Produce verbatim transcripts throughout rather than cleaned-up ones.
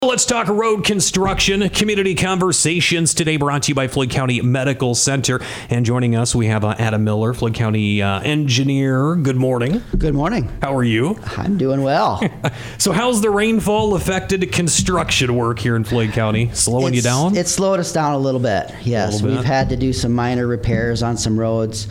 Let's talk road construction, community conversations today brought to you by Floyd County Medical Center. And joining us, we have uh, Adam Miller, Floyd County uh, engineer. Good morning. Good morning. How are you? I'm doing well. So how's the rainfall affected construction work here in Floyd County? Slowing it's, you down? It's slowed us down a little bit. Yes, little bit. We've had to do some minor repairs on some roads.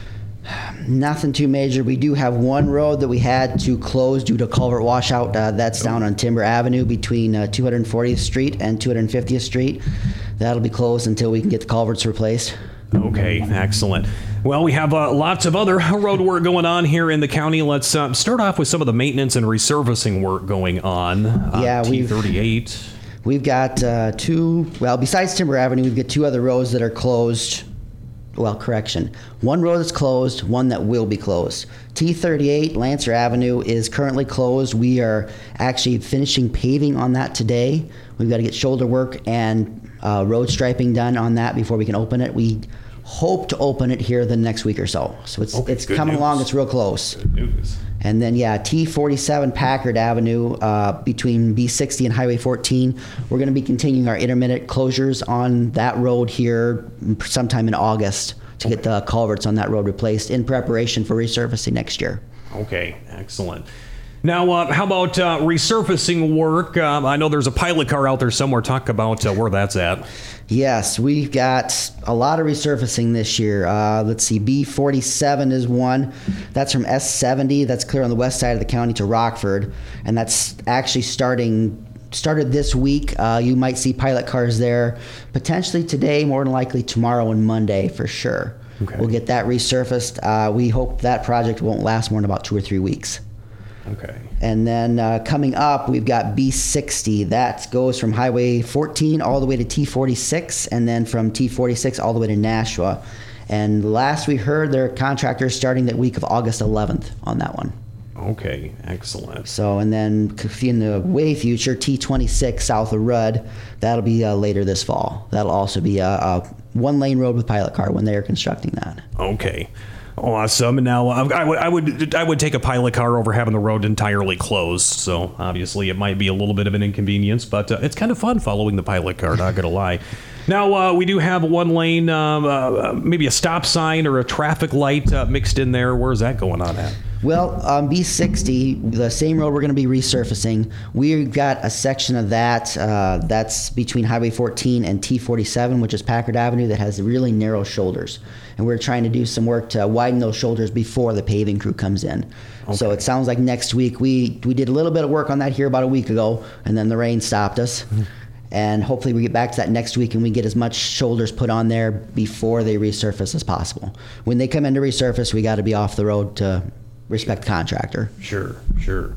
Nothing too major. We do have one road that we had to close due to culvert washout. Uh, that's down on Timber Avenue between uh, two hundred fortieth Street and two hundred fiftieth Street. That'll be closed until we can get the culverts replaced. Okay, excellent. Well, we have uh, lots of other road work going on here in the county. Let's uh, start off with some of the maintenance and resurfacing work going on. Uh, Yeah, T thirty-eight. We've, we've got uh, two, well, besides Timber Avenue, we've got two other roads that are closed. Well, correction. One road is closed, one that will be closed. T thirty-eight, Lancer Avenue, is currently closed. We are actually finishing paving on that today. We've got to get shoulder work and uh, road striping done on that before we can open it. We hope to open it here the next week or so. So it's Okay, it's good coming news. along. It's real close. Good news. And then, yeah, T forty-seven Packard Avenue uh, between B sixty and Highway fourteen. We're going to be continuing our intermittent closures on that road here sometime in August to get the culverts on that road replaced in preparation for resurfacing next year. Okay, excellent. Now, uh, how about uh, resurfacing work? Um, I know there's a pilot car out there somewhere. Talk about uh, where that's at. Yes, we've got a lot of resurfacing this year. Uh, let's see, B forty-seven is one. That's from S seventy. That's clear on the west side of the county to Rockford. And that's actually starting started this week. Uh, you might see pilot cars there potentially today, more than likely tomorrow and Monday for sure. Okay. We'll get that resurfaced. Uh, we hope that project won't last more than about two or three weeks. Okay. And then uh, coming up, we've got B sixty. That goes from Highway fourteen all the way to T forty-six, and then from T forty-six all the way to Nashua. And last we heard, their contractors starting that week of August eleventh on that one. Okay, excellent. So, and then in the way future, T twenty-six south of Rudd, that'll be uh, later this fall. That'll also be a, a one-lane road with pilot car when they are constructing that. Okay. Awesome. Now, uh, I would, I would, I would take a pilot car over having the road entirely closed. So obviously, it might be a little bit of an inconvenience, but uh, it's kind of fun following the pilot car. Not gonna lie. Now, uh, we do have one lane, um, uh, maybe a stop sign or a traffic light uh, mixed in there. Where's that going on at? Well, um, B sixty, the same road we're going to be resurfacing, we've got a section of that uh, that's between Highway fourteen and T forty-seven, which is Packard Avenue, that has really narrow shoulders. And we're trying to do some work to widen those shoulders before the paving crew comes in. Okay. So it sounds like next week, we, we did a little bit of work on that here about a week ago, and then the rain stopped us. Mm-hmm. And hopefully we get back to that next week and we get as much shoulders put on there before they resurface as possible. When they come in to resurface, we got to be off the road to respect the contractor. Sure, sure.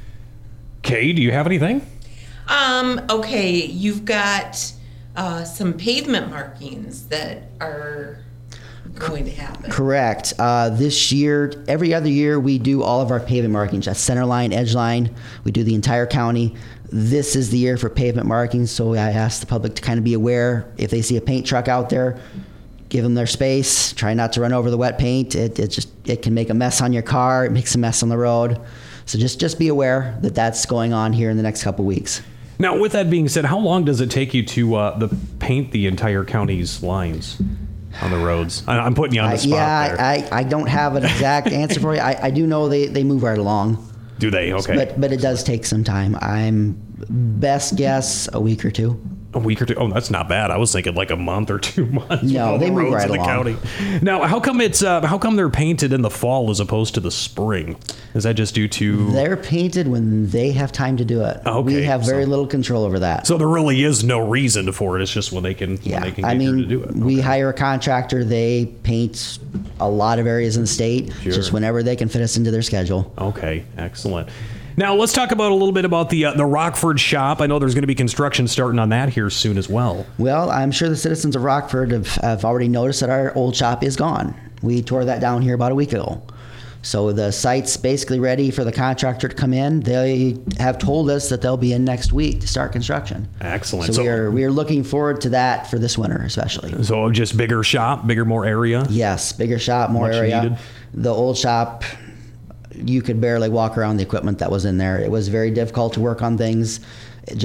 Kay, do you have anything? Um, okay, you've got uh, some pavement markings that are going to happen. Correct. Uh, this year, every other year, we do all of our pavement markings. That's center line, edge line. We do the entire county. This is the year for pavement markings, so I ask the public to kind of be aware. If they see a paint truck out there, give them their space. Try not to run over the wet paint. It, it just it can make a mess on your car. It makes a mess on the road. So just, just be aware that that's going on here in the next couple weeks. Now, with that being said, how long does it take you to uh, the paint the entire county's lines on the roads? I, I'm putting you on the spot uh, yeah, there. I, I don't have an exact answer for you. I, I do know they, they move right along. Do they? Okay. But but it does take some time. I'm best guess a week or two. A week or two? Oh, that's not bad. I was thinking like a month or two months. No, they the move roads right in the along. county. Now, how come it's uh, how come they're painted in the fall as opposed to the spring? Is that just due to? They're painted when they have time to do it. Okay, we have very so- little control over that. So there really is no reason for it. It's just when they can Yeah, when they can I get here mean, to do it. we Okay. hire a contractor. They paint a lot of areas in the state, Sure. just whenever they can fit us into their schedule. Okay, excellent. Now let's talk about a little bit about the uh, the Rockford shop. I know there's going to be construction starting on that here soon as well. Well, I'm sure the citizens of Rockford have, have already noticed that our old shop is gone. We tore that down here about a week ago. So the site's basically ready for the contractor to come in. They have told us that they'll be in next week to start construction. Excellent. So, we are we are looking forward to that for this winter, especially. So just bigger shop, bigger, more area. Yes, bigger shop, more Much area. needed. The old shop, you could barely walk around the equipment that was in there. It was very difficult to work on things. It just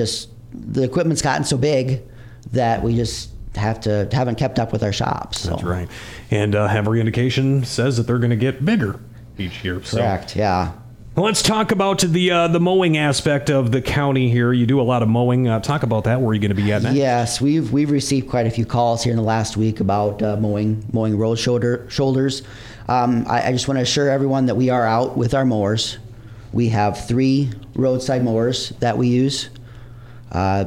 the equipment's gotten so big that we just have to haven't kept up with our shops. So. That's right. And uh, every indication says that they're going to get bigger each year. So. Correct. Yeah. Well, let's talk about the uh, the mowing aspect of the county here. You do a lot of mowing. Uh, talk about that. Where are you going to be at next? Yes, we've we've received quite a few calls here in the last week about uh, mowing mowing road shoulder shoulders. Um, I, I just want to assure everyone that we are out with our mowers. We have three roadside mowers that we use. Uh,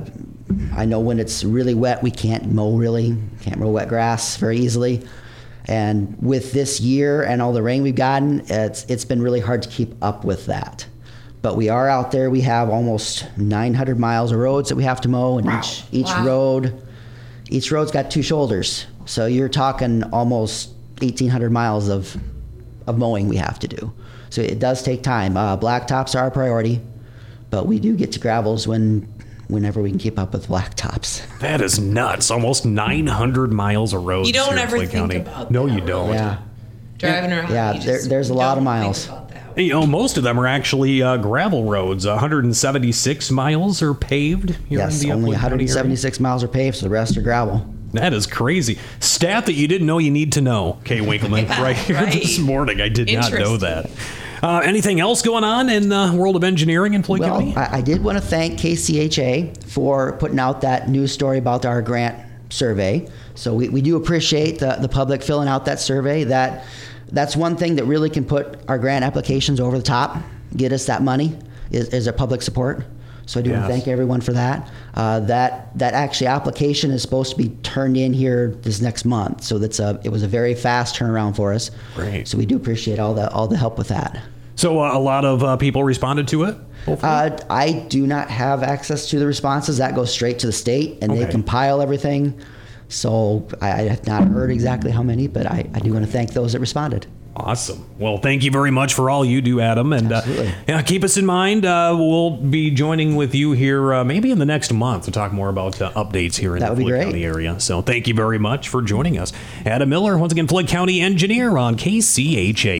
I know when it's really wet, we can't mow really, can't mow wet grass very easily. And with this year and all the rain we've gotten, it's it's been really hard to keep up with that. But we are out there. We have almost nine hundred miles of roads that we have to mow, and Wow. each each Wow. road, each road's got two shoulders. So you're talking almost eighteen hundred miles of of mowing we have to do. So it does take time. Uh, blacktops are our priority, but we do get to gravels when whenever we can keep up with blacktops. That is nuts. Almost nine hundred miles of roads. You don't here in ever Clay think County. about No, that, you don't. Yeah. Driving around. Yeah, you there- just there's a lot of don't think miles. about that. You know, most of them are actually uh, gravel roads. one hundred seventy-six miles are paved here Yes, in the only Upland County area. one hundred seventy-six miles are paved, so the rest are gravel. That is crazy. Stat that you didn't know you need to know, Kay Winkleman, Yeah, right here right. this morning. I did not know that. Interesting. Uh, anything else going on in the world of engineering in Floyd Well, County? I, I did want to thank K C H A for putting out that news story about our grant survey. So we, we do appreciate the, the public filling out that survey. That that's one thing that really can put our grant applications over the top, get us that money, is, is our public support. So I do want Yes. to thank everyone for that. Uh, that that actually application is supposed to be turned in here this next month. So that's a it was a very fast turnaround for us. Great. So we do appreciate all the all the help with that. So uh, a lot of uh, people responded to it? hopefully? Uh, I do not have access to the responses. That goes straight to the state, and they Okay. compile everything. So I, I have not heard exactly how many, but I, I do want to thank those that responded. Awesome. Well, thank you very much for all you do, Adam. And uh, Absolutely. yeah, keep us in mind. Uh, we'll be joining with you here uh, maybe in the next month to talk more about uh, updates here in That the would be Floyd great. County area. So thank you very much for joining us. Adam Miller, once again, Floyd County engineer on K C H A.